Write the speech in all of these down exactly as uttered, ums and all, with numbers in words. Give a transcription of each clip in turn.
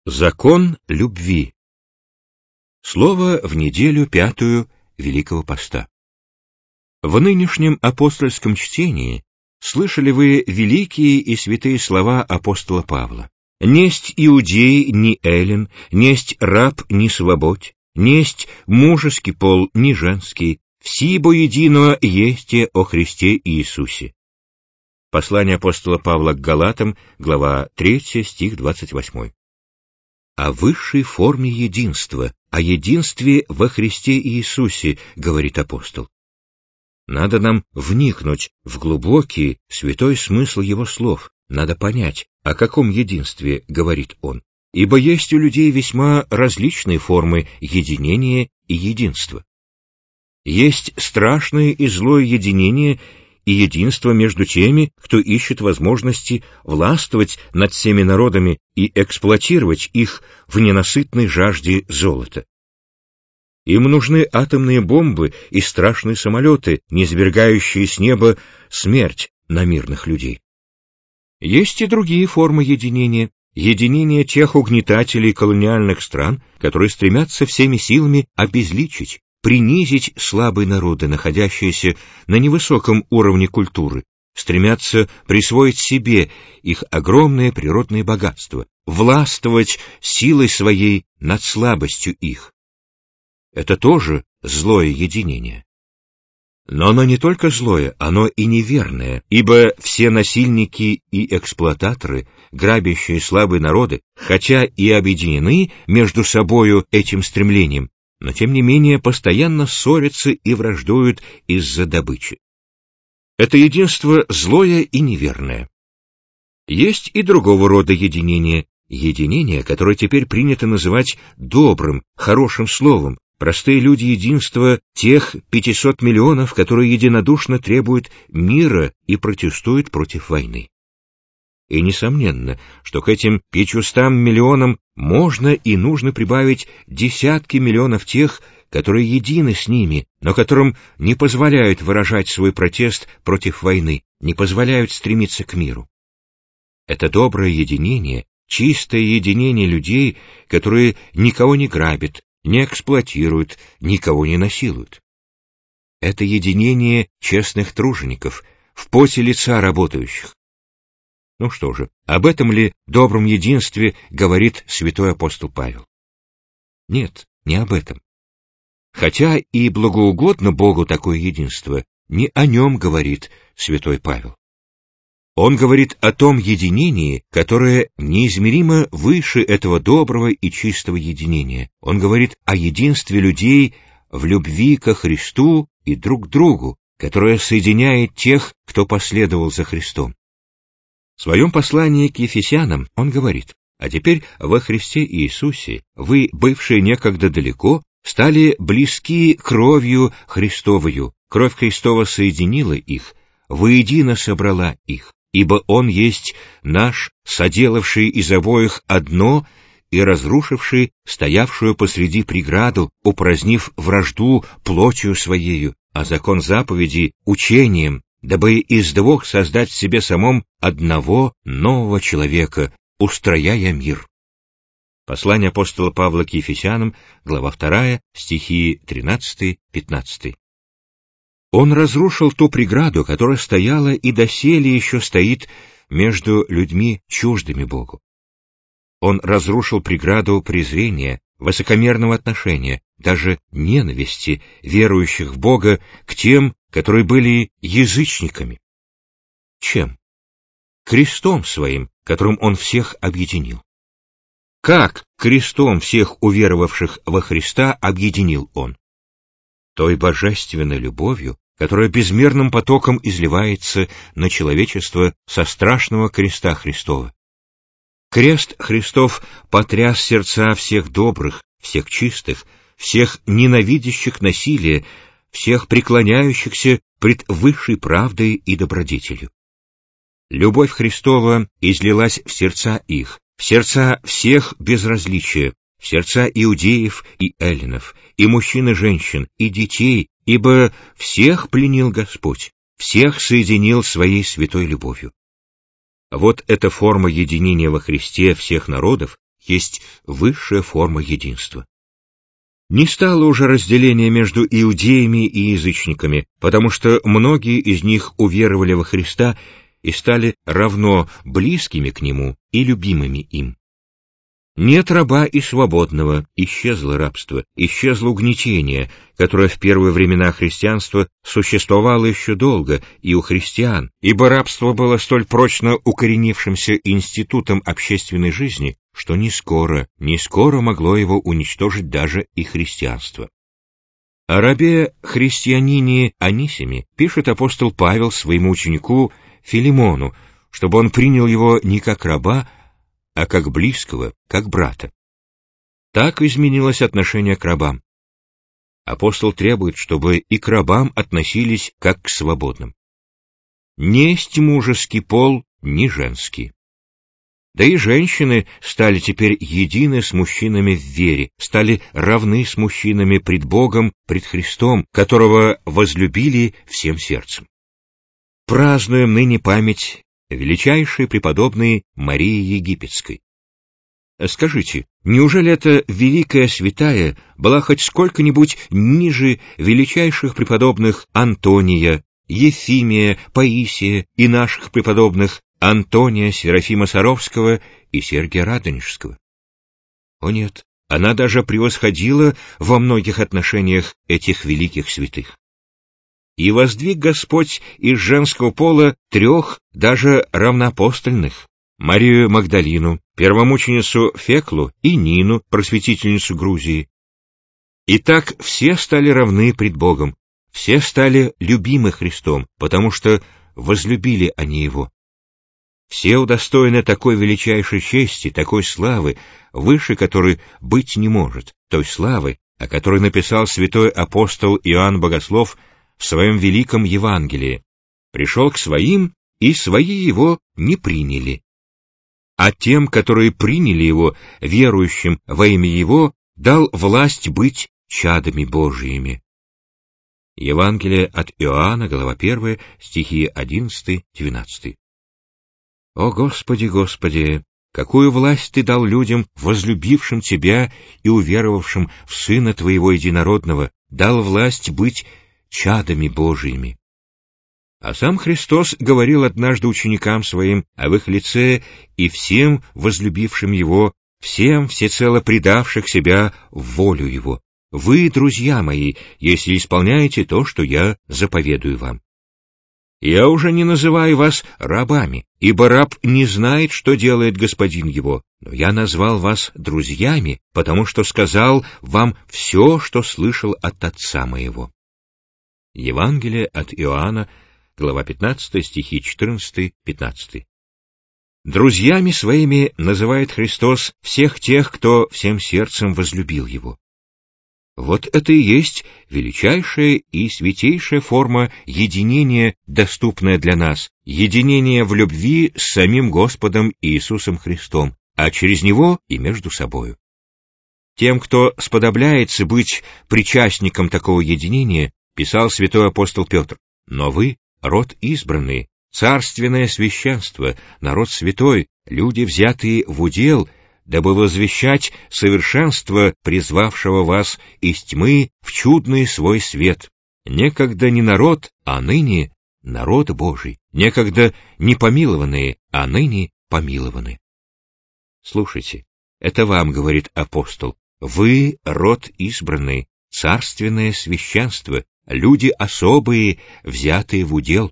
Закон любви. Слово в неделю пятую Великого Поста. В нынешнем апостольском чтении слышали вы великие и святые слова апостола Павла. «Несть иудей, ни эллин, несть раб, ни свободь, несть мужеский пол, ни женский, все бо едино есте о Христе Иисусе». Послание апостола Павла к Галатам, глава третья, стих двадцать восьмой. О высшей форме единства, о единстве во Христе Иисусе, говорит апостол. Надо нам вникнуть в глубокий, святой смысл его слов, надо понять, о каком единстве говорит он, ибо есть у людей весьма различные формы единения и единства. Есть страшное и злое единение и единство между теми, кто ищет возможности властвовать над всеми народами и эксплуатировать их в ненасытной жажде золота. Им нужны атомные бомбы и страшные самолеты, низвергающие с неба смерть на мирных людей. Есть и другие формы единения, единение тех угнетателей колониальных стран, которые стремятся всеми силами обезличить, принизить слабые народы, находящиеся на невысоком уровне культуры, стремятся присвоить себе их огромное природное богатство, властвовать силой своей над слабостью их. Это тоже злое единение. Но оно не только злое, оно и неверное, ибо все насильники и эксплуататоры, грабящие слабые народы, хотя и объединены между собою этим стремлением, но тем не менее постоянно ссорятся и враждуют из-за добычи. Это единство злое и неверное. Есть и другого рода единение, единение, которое теперь принято называть добрым, хорошим словом. Простые люди единства тех пятисот миллионов, которые единодушно требуют мира и протестуют против войны. И несомненно, что к этим пятистам миллионам можно и нужно прибавить десятки миллионов тех, которые едины с ними, но которым не позволяют выражать свой протест против войны, не позволяют стремиться к миру. Это доброе единение, чистое единение людей, которые никого не грабят, не эксплуатируют, никого не насилуют. Это единение честных тружеников, в поте лица работающих. Ну что же, об этом ли добром единстве говорит святой апостол Павел? Нет, не об этом. Хотя и благоугодно Богу такое единство, не о нем говорит святой Павел. Он говорит о том единении, которое неизмеримо выше этого доброго и чистого единения. Он говорит о единстве людей в любви ко Христу и друг к другу, которое соединяет тех, кто последовал за Христом. В своем послании к Ефесянам он говорит: «А теперь во Христе Иисусе вы, бывшие некогда далеко, стали близки кровью Христовою, кровь Христова соединила их, воедино собрала их, ибо Он есть наш, соделавший из обоих одно и разрушивший стоявшую посреди преграду, упразднив вражду плотью своею, а закон заповеди учением, дабы из двух создать в себе самом одного нового человека, устрояя мир». Послание апостола Павла к Ефесянам, глава вторая, стихи тринадцатый-пятнадцатый. Он разрушил ту преграду, которая стояла и доселе еще стоит между людьми, чуждыми Богу. Он разрушил преграду презрения, высокомерного отношения, даже ненависти верующих в Бога к тем, которые были язычниками. Чем? Крестом своим, которым он всех объединил. Как крестом всех уверовавших во Христа объединил он? Той божественной любовью, которая безмерным потоком изливается на человечество со страшного креста Христова. Крест Христов потряс сердца всех добрых, всех чистых, всех ненавидящих насилие, всех преклоняющихся пред высшей правдой и добродетелью. Любовь Христова излилась в сердца их, в сердца всех без различия, в сердца иудеев и эллинов, и мужчин и женщин, и детей, ибо всех пленил Господь, всех соединил своей святой любовью. Вот эта форма единения во Христе всех народов, есть высшая форма единства. Не стало уже разделения между иудеями и язычниками, потому что многие из них уверовали во Христа и стали равно близкими к Нему и любимыми им. Нет раба и свободного, исчезло рабство, исчезло угнетение, которое в первые времена христианства существовало еще долго и у христиан, ибо рабство было столь прочно укоренившимся институтом общественной жизни, что не скоро, не скоро могло его уничтожить даже и христианство. О рабе-христианине Анисиме пишет апостол Павел своему ученику Филимону, чтобы он принял его не как раба, а как близкого, как брата. Так изменилось отношение к рабам. Апостол требует, чтобы и к рабам относились как к свободным. Несть мужеский пол, не женский. Да и женщины стали теперь едины с мужчинами в вере, стали равны с мужчинами пред Богом, пред Христом, которого возлюбили всем сердцем. Празднуем ныне память величайшей преподобной Марии Египетской. Скажите, неужели эта великая святая была хоть сколько-нибудь ниже величайших преподобных Антония, Ефимия, Паисия и наших преподобных Антония, Серафима Саровского и Сергия Радонежского? О нет, она даже превосходила во многих отношениях этих великих святых. И воздвиг Господь из женского пола трех, даже равноапостольных: Марию Магдалину, первомученицу Феклу и Нину, просветительницу Грузии. И так все стали равны пред Богом, все стали любимы Христом, потому что возлюбили они Его. Все удостоены такой величайшей чести, такой славы, выше которой быть не может, той славы, о которой написал святой апостол Иоанн Богослов в своем великом Евангелии: «Пришел к своим, и свои его не приняли. А тем, которые приняли его, верующим во имя его, дал власть быть чадами Божиими». Евангелие от Иоанна, глава первая, стихи одиннадцатый-двенадцатый. О Господи, Господи, какую власть Ты дал людям, возлюбившим Тебя и уверовавшим в Сына Твоего Единородного, дал власть быть чадами Божиими. А сам Христос говорил однажды ученикам Своим, а в их лице и всем возлюбившим Его, всем всецело предавших себя в волю Его: «Вы, друзья мои, если исполняете то, что я заповедую вам. Я уже не называю вас рабами, ибо раб не знает, что делает господин его, но я назвал вас друзьями, потому что сказал вам все, что слышал от Отца моего». Евангелие от Иоанна, глава пятнадцатая, стихи четырнадцатый-пятнадцатый. Друзьями своими называет Христос всех тех, кто всем сердцем возлюбил Его. Вот это и есть величайшая и святейшая форма единения, доступная для нас, единение в любви с самим Господом Иисусом Христом, а через Него и между собою. Тем, кто сподобляется быть причастником такого единения, писал святой апостол Петр: «Но вы — род избранный, царственное священство, народ святой, люди, взятые в удел, дабы возвещать совершенство призвавшего вас из тьмы в чудный свой свет. Некогда не народ, а ныне народ Божий, некогда не помилованные, а ныне помилованы». Слушайте, это вам говорит апостол: вы род избранный, царственное священство, люди особые, взятые в удел.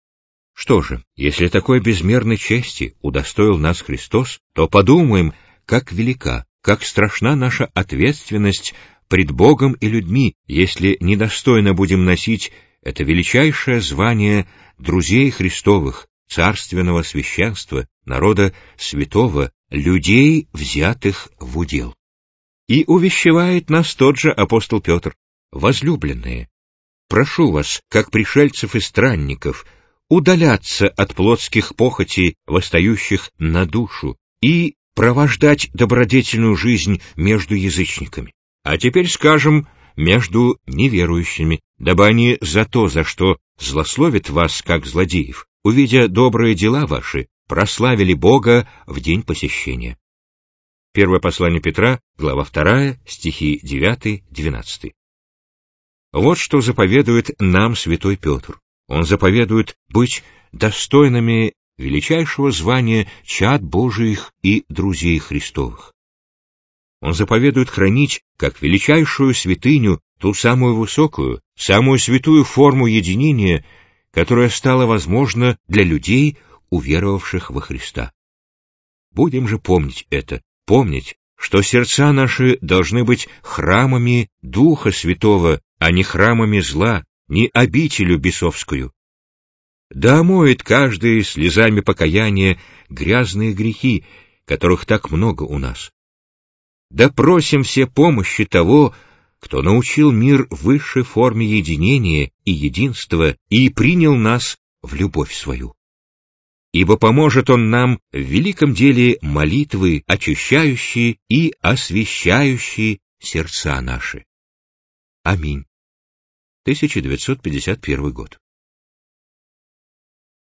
Что же, если такой безмерной чести удостоил нас Христос, то подумаем, как велика, как страшна наша ответственность пред Богом и людьми, если недостойно будем носить это величайшее звание друзей Христовых, царственного священства, народа святого, людей, взятых в удел. И увещевает нас тот же апостол Петр: возлюбленные, прошу вас, как пришельцев и странников, удаляться от плотских похотей, восстающих на душу, и провождать добродетельную жизнь между язычниками. А теперь скажем, между неверующими, дабы они за то, за что злословят вас, как злодеев, увидя добрые дела ваши, прославили Бога в день посещения. Первое послание Петра, глава вторая, стихи девятый-двенадцатый. Вот что заповедует нам святой Петр. Он заповедует быть достойными величайшего звания чад Божиих и друзей Христовых. Он заповедует хранить как величайшую святыню ту самую высокую, самую святую форму единения, которая стала возможна для людей, уверовавших во Христа. Будем же помнить это, помнить, что сердца наши должны быть храмами Духа Святого, а не храмами зла, не обителью бесовскую. Да омоет каждый слезами покаяния грязные грехи, которых так много у нас. Да просим все помощи того, кто научил мир высшей форме единения и единства и принял нас в любовь свою. Ибо поможет он нам в великом деле молитвы, очищающие и освящающие сердца наши. Аминь. тысяча девятьсот пятьдесят первый год.